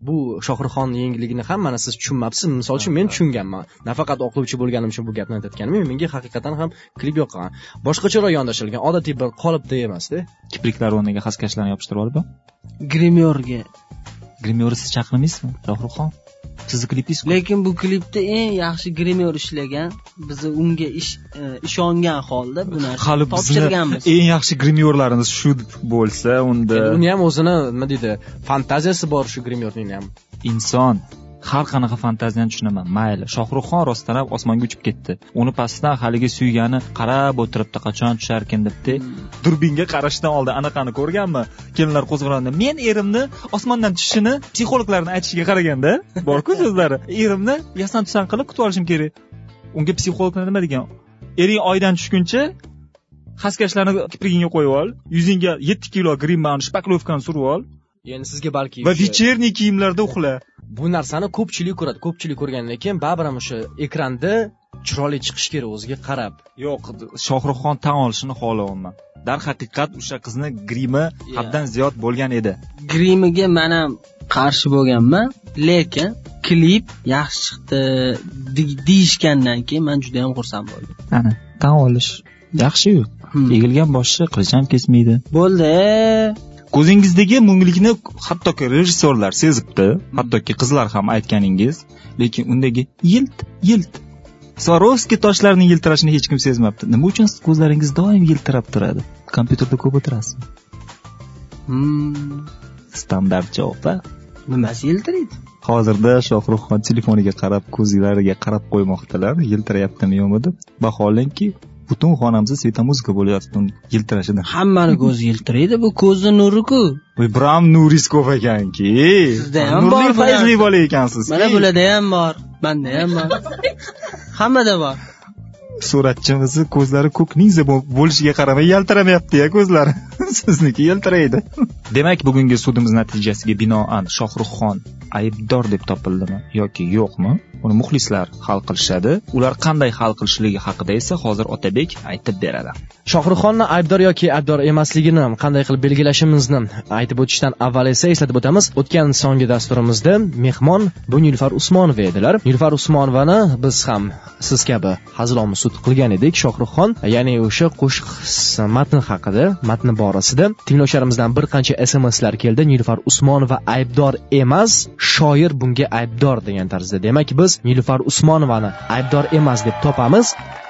bu Shohruxxonning yangiligini ham mana siz tushunmabsiz. Misol uchun men tushunganman. Nafaqat oqlovchi bo'lganim uchun bu gapni aytayotganim, menga haqiqatan ham klip yoqqan. Boshqacharoq yondashilgan, odatiy bir qolipda emas-da. Kipriklar o'rniga xaskashlarni yopishtirib olib. Grimyorga. Grimyorni siz chaqirmaysizmi, Shohruxxon? Sizni klipingiz. Lekin bu klipda eng yaxshi grimyor ishlagan, biz unga ishongan holda bu narsani topshirganmiz. Eng yaxshi grimyorlarimiz shu bo'lsa, unda uni ham o'zini nima deydi, fantaziyasi bor shu grimyorning ham. Inson har qanaqa fantaziyani tushunaman. Mayli, Shohruxxon rostdan ham osmonga uchib ketdi. Uni pastdan haligi suygani qarab o'tiribdi, qachon tusharkin debdi. Durbinga qarashdan oldin anaqani ko'rganmi? Kelinlar qo'zg'alganda men erimni osmondan tushishini psixologlarning aytishiga qaraganda, bor-ku so'zlari. Erimni yasam tusan qilib kutib olishim kerak. Unga psixologlar nima degan? Ering oydan tushguncha xaskashlarni kiprigingga qo'yib ol, yuzingga 7 kilo grimman, shpaklovkani surib ol. Endi sizga balki va вечерний kiyimlarda uxla. Bu narsani ko'pchilik ko'radi. Ko'pchilik ko'rgandan keyin baribir ham o'sha ekranda chiroyli chiqish kerak o'ziga qarab. Yo'q, Shohruxxon tan olishini xohlayman. Darhaqiqat o'sha qizni grimi haddan ziyod bo'lgan edi. Grimiga men ham qarshi bo'lganman, lekin klip yaxshi chiqdi deyishgandan keyin men juda ham xursand bo'ldim. Ana, tan olish yaxshi-yu. Egilgan boshni qilich ham kesmaydi. Bo'ldi. Ko'zingizdagi munglikni hattoki rejissyorlar sezibdi, hattoki qizlar ham aytganingiz, lekin undagi yilt Swarovski toshlarning yiltirashini hech kim sezmabdi. Nima uchun ko'zlaringiz doim yiltirab turadi? Kompyuterda ko'p o'tirasizmi? Standart javob. Nimasi yiltiraydi? Hozirda Shohruxxon telefoniga qarab, ko'zlariga qarab qo'ymoqdalar, yiltirayaptimi yo'qmi deb. Vaholanki butun xonamizda svetomuzika bo'lyapti yiltirashidan. Hammani ko'zi yiltiraydi, bu ko'zni nuri-ku. Voy, Bram nuris ko'p ekanki. Sizda ham bor, fayzli bola ekansiz. Mana bularda ham bor, menda ham bor. Hammada bor. Suratchimizni ko'zlari ko'kning bo'lishiga qaramay yaltiramayapti-ya ko'zlari. Sizniki yaltiraydi. Demak, bugungi sudimiz natijasiga binoan Shohruxxon aybdor deb topildimi yoki yo'qmi? Uni muxlislar hal qilishadi. Ular qanday hal qilishligi haqida esa hozir Otabek aytib beradi. Shohruxxonni aybdor yoki aybdor emasligini qanday qilib belgilashimizni aytib o'tishdan avval esa eslatib o'tamiz. O'tgan songi dasturimizda mehmon bu Nilufar Usmonova edilar. Nilufar Usmonovani biz ham siz kabi hazilomuz sud qilgan edik. Shohruxxon, ya'ni o'sha qo'shiq matni haqida, matni borasida tinglovchilarimizdan bir qancha SMSlar keldi. Nilufar Usmonova aybdor emas, shoir bunga aybdor degan tarzda. Demak, biz Nilufar Usmonovani aybdor emas deb topamiz.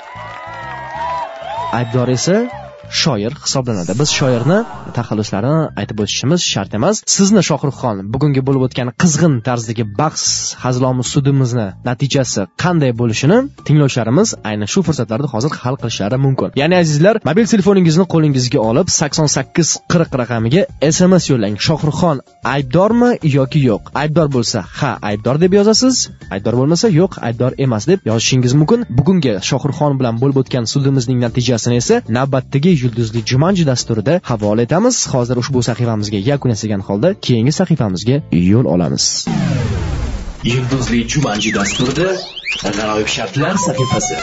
Aybdor esa shoir hisoblanadi. Biz shoirni taxalluslarini aytib o'tishimiz shart emas. Sizni Shohruxxon bugungi bo'lib o'tgan qizg'in tarzdagi bahs hazilomuz sudimizni natijasi qanday bo'lishini tinglovchilarimiz ayni shu fursatlarda hozir hal qilishlari mumkin. Ya'ni azizlar, mobil telefoningizni qo'lingizga olib 8840 raqamiga SMS yo'llang. Shohruxxon aybdormi yoki yo'q? Aybdor bo'lsa, ha, aybdor deb yozasiz. Aybdor bo'lmasa, yo'q, aybdor emas deb yozishingiz mumkin. Bugungi Shohruxxon bilan bo'lib o'tgan sudimizning natijasini esa navbatdagi Yulduzli Jumanji dasturida havola etamiz. Hozir ushbu sahifamizga yakun yasagan holda keyingi sahifamizga yo'l olamiz. Yulduzli Jumanji dasturida g'aroyib shartlar sahifasi.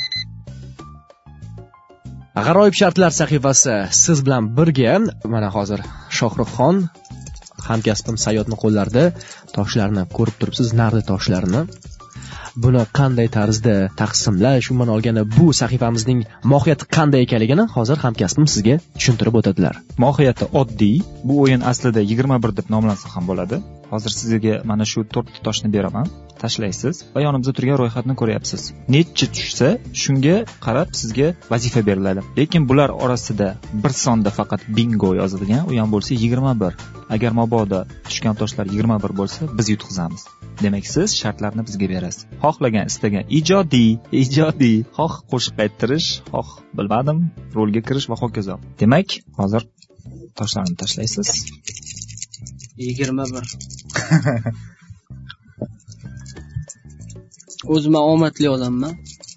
G'aroyib shartlar sahifasi siz bilan birga mana hozir Shohruxxon hamkasbim Sayyodni qo'llarida toshlarni ko'rib turibsiz, nardi toshlarini. Buni qanday tarzda taqsimlash, umuman olganda bu sahifamizning mohiyati qanday ekanligini hozir hamkasbim sizga tushuntirib o'tadilar. Mohiyati oddiy. Bu o'yin aslida 21 deb nomlansa ham bo'ladi. Hozir sizga mana shu 4 toshni beraman. Tashlaysiz va yonimizda turgan ro'yxatni ko'ryapsiz. Necha tushsa, shunga qarab sizga vazifa beriladi. Lekin bular orasida bir sonda faqat bingo yozilgan, u ham bo'lsa 21. Agar mabodo tushgan toshlar 21 bo'lsa, biz yutqizamiz. Demak, siz shartlarni bizga berasiz. Xohlagan, istagan ijodiy, xoh qo'shiq ayttirish, xoh bilmadim, rolga kirish va hokazo. Demak, hozir toshlarni tashlaysiz. 21. O'zim omadli odamman.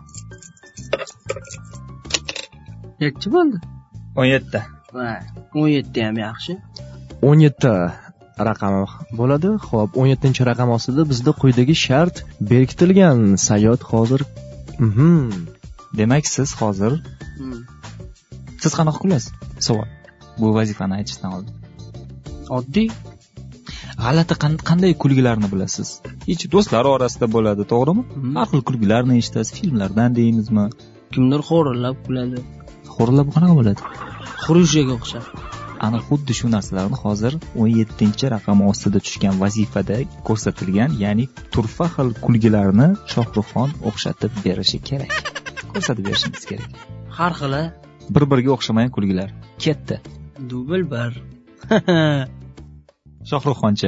Nechi bo'ldi? 17. Va 17 ham yaxshi. 17 raqami bo'ladi. Xo'p, 17-raqam ostida bizda quyidagi shart berkitilgan. Sayyod hozir Demak, siz hozir siz qanaqa qilasiz? Savol. Bu vazifani aytishdan oldin. Oddiy. g'alati qanday kulgilarni bilasiz? Hech do'stlar orasida bo'ladi, to'g'rimi? Har xil kulgilarni eshitasiz, filmlardan deymizmi? Kimdir xo'rillab kuladi. Xo'rillab qanaqa bo'ladi? Xurujaga o'xshab. Ana xuddi shu narsalarni hozir 17-raqam ostida tushgan vazifada ko'rsatilgan, ya'ni turfa xil kulgilarni Shohruxxon o'xshatib berishi kerak. Ko'rsatib berishingiz kerak. Har xili Bir-biriga o'xshamagan kulgilar. Ketdi. dubl 1. Shohruxxonchi.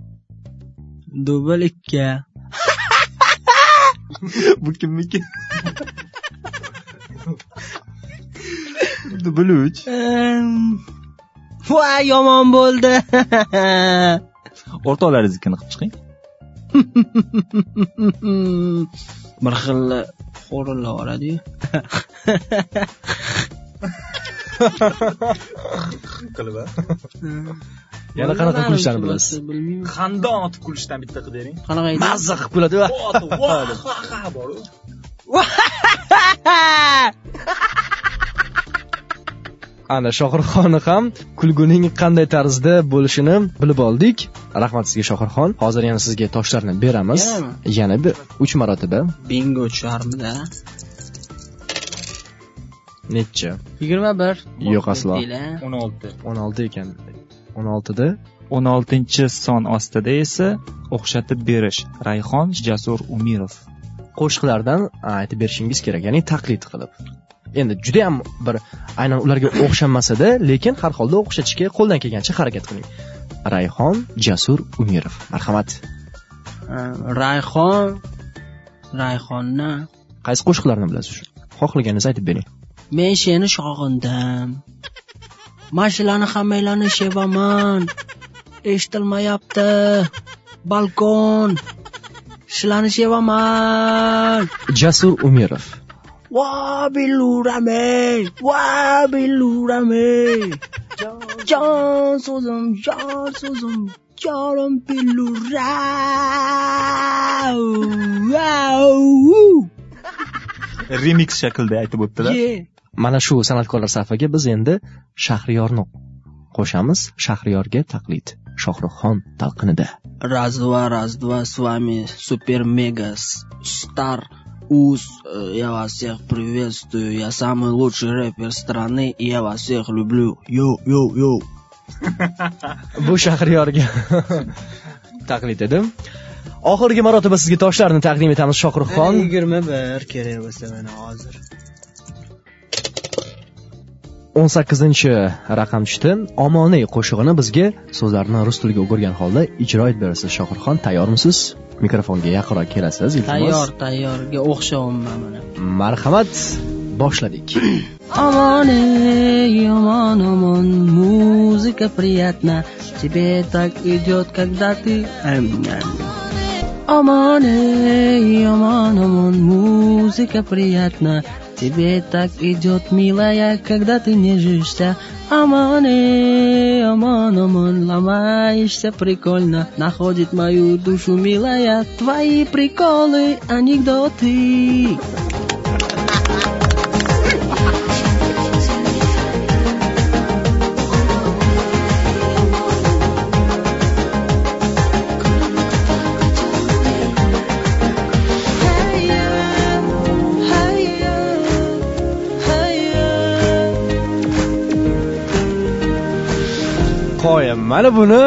Dubl 2. Bu kimniki? Dubl 3. Voy, yomon bo'ldi. O'rtoqlaringizni qilib chiqing. Bir xil xo'rillab oladi-yu. Qilib. Yana qanaqa kulishlarni bilasiz? Bilmayman. Xandon otib kulishdan bitta qilib bering. Qanaqa edi? Mazza qilib kuladi va ana Shohruxxonni ham kulguning qanday tarzda bo'lishini bilib oldik. Rahmat sizga Shohruxxon. Hozir yana sizga toshlarni beramiz. Yana bir 3 marotaba. Bingo tusharmida. Necha? 21. Yo'q aslo. 16. 16 ekan. 16da 16-son ostida esa o'xshatib berish. Rayhon Jasur Umirov. qo'shiqlardan aytib berishingiz kerak, ya'ni taqlid qilib. Endi juda ham bir aynan ularga o'xshamasa-da, lekin har holda o'xshatishga qo'ldan kelgancha harakat qiling. Rayhon Jasur Umirov. Marhamat. Rayhonni qaysi qo'shiqlarni bilasiz? Xohlaganingizni aytib bering. Men seni sog'indim. Mashinani hammanglarni sevaman. Eshitilmayapti. Balkon. Sizlarni sevaman. Jasur Umirov. Va bilurame. Jon so'zim. Jonim bilura. Remix shaklda aytib o'tdilar. Mana shu san'atkorlar safiga biz endi Shahriyorni qo'shamiz. Shahriyorga taqlid. Shohruxxon talqinida. Раз, два, с вами супер мега стар УЗ. Я вас всех приветствую. Я самый лучший рэпер страны, и я вас всех люблю. Йоу. Bu Shahriyorga taqlid edim. Oxirgi marotaba sizga toshlarni taqdim etamiz Shohruxxon. 21 kerak bo'lsa mana hozir. 18-raqam tushdi. Omoniy qo'shig'ini bizga so'zlarini rus tiliga o'girgan holda ijro etib berasiz. Shohruxxon, tayyormisiz? Mikrofonga yaqinroq kelasiz, iltimos. Tayyorga o'xshamayman mana. Marhamat, boshladik. Omon, muzika приятна. Тебе так идет, когда ты Omon, музыка приятна. Тебе так идет, милая, когда ты нежишься. Omon, ломаешься прикольно. Находит мою душу, милая, твои приколы, анекдоты. Mana buni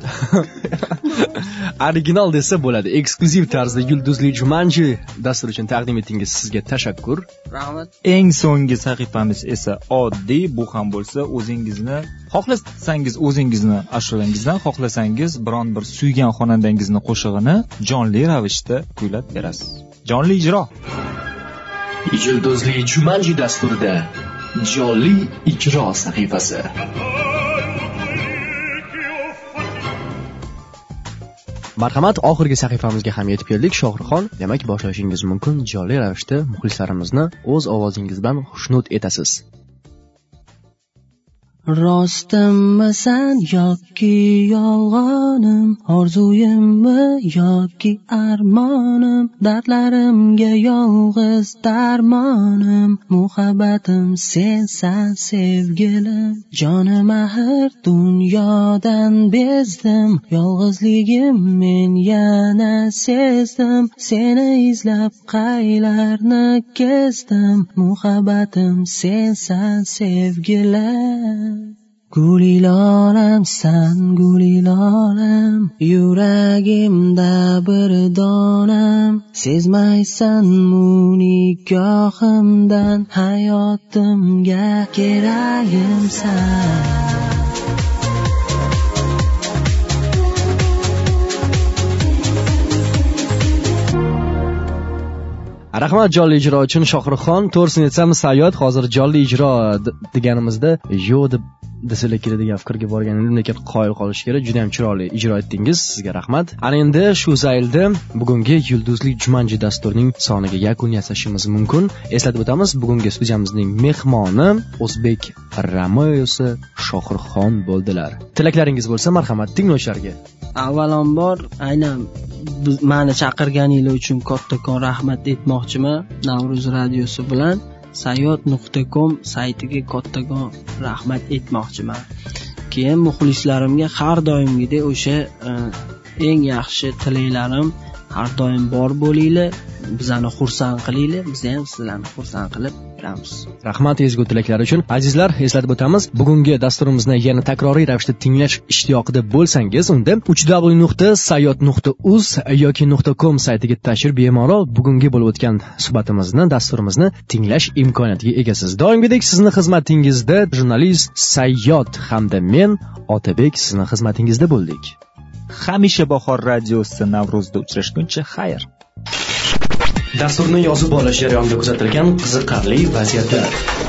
original desa bo'ladi. Eksklyuziv tarzda Yulduzli Jumanji dasturi uchun taqdim etingiz sizga tashakkur. Rahmat. Eng so'nggi sahifamiz esa oddiy, bu ham bo'lsa o'zingizni xohlasangiz o'zingizni ashulangizdan, xohlasangiz biron bir suygan xonandangizni qo'shig'ini jonli ravishda kuylab berasiz. Jonli ijro. Yulduzli Jumanji dasturida jonli ijro sahifasi. Marhamat, oxirgi sahifamizga ham yetib keldik. Shohruxxon, demak boshlashingiz mumkin. Jonli ravishda muxlislarimizni o'z ovozingiz bilan xushnud etasiz. Rostimmisan yoki yolg'onim, orzuyimmi yoki armonim, dardlarimga yolg'iz darmonim, muhabbatim sensan sevgilim, jonim axir dunyodan bezdim, yolg'izligim men yana sezdim, seni izlab qaylarni kezdim, muhabbatim sensan sevgilim. Gulilolamsan gulilolam, yuragimda bir donam, sezmaysanmi nigohimdan, hayotimga keragimsan. Rahmat jonli ijro uchun Shohruxxon. To'g'risini aytsam, Sayyod hozir jonli ijro deganimizda yo'q deb desalar keladigan fikrga borganim, lekin qoyil qolish kerak. Juda ham chiroyli ijro etdingiz. Sizga rahmat. Ana endi shu zaylda bugungi Yulduzli Jumanji dasturining soniga yakun yasashimiz mumkin. Eslatib o'tamiz, bugungi studiyamizning mehmoni O'zbek Ramoyosi Shohruxxon bo'ldilar. Tilaklaringiz bo'lsa, marhamat tinglovchilarga. Avvalambor aynan meni chaqirganingiz uchun kattakon rahmat aytmoqchiman. Navruz radiosi bilan sayyod.com saytiga kattakon rahmat aytmoqchiman. Keyin muxlislarimga har doimgidek o'sha eng yaxshi tilaklarim har doim bor bo'linglar, bizani xursand qilinglar, biz ham sizlarni xursand qilib beramiz. Rahmat ezgu tilaklar uchun. Azizlar, eslatib o'tamiz, bugungi dasturimizni yana takroriy ravishda tinglash ishtiyoqida bo'lsangiz, unda www.sayyod.uz yoki .com saytiga tashrif bemalol bugungi bo'lib o'tgan suhbatimizni, dasturimizni tinglash imkoniyatiga egasiz. Doimgidek sizni xizmatingizda jurnalist Sayyod hamda men Otabek sizni xizmatingizda bo'ldik. Hamisha bahor radiosi Navruzda uchrashguncha xayr. Dasturni yozib olish jarayonida kuzatilgan qiziqarli vaziyatlar.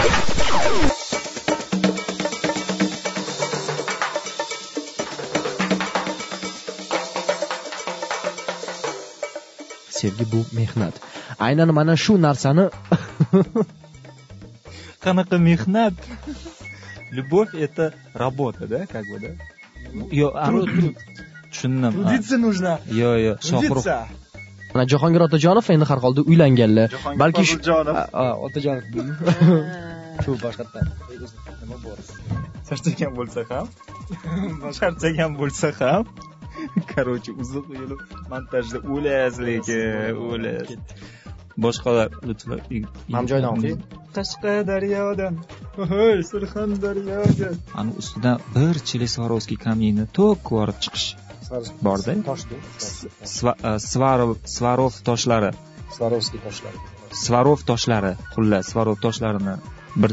Sevgi bu mehnat. Aynan mana shu narsani Qanaqa mehnat? Любовь это работа, да, как бы, да? Tushundim. Trudиться нужно. Yo, Shohruh. Mana Jahongir Otajonov endi har holda uylanganlar. Balki Otajonov. Shu boshqatdan. Nima bor? Charchagan bo'lsa ham, короче, uzuq yo'lib montajda o'lasiz. Boshqalar lutfan ham joydan o'qing. Qashqadaryodan, hey, Surxondaryoga. Ani ustidan bir chili Swarovski kamnini tok yorib chiqish borda. Toshdi. Svarov toshlari. Swarovski toshlari. Svarov toshlari, xullas, Svarov toshlarini bir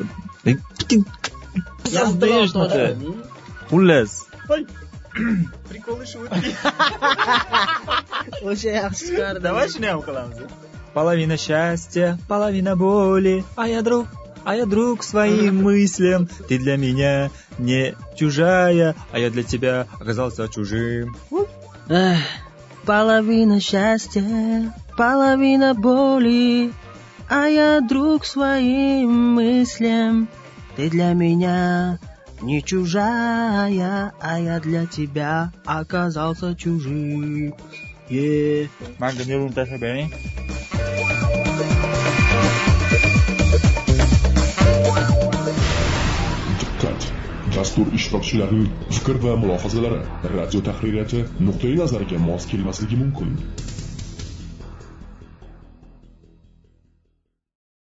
xullas. Приколы шутки. O'sha yaxshi chiqardi. Давай shuni ham qilamiz. Половина счастья, половина боли, а я друг своим мыслям. Ты для меня не чужая, а я для тебя оказался чужим. Половина счастья, половина боли, а я друг своим мыслям. Ты для меня не чужая, а я для тебя оказался чужим. Manga nurun tashlab bering. Diqqat! Dastur ishtirokchilarining fikr va mulohazalari radio tahririyati nuqtai nazariga mos kelmasligi mumkin.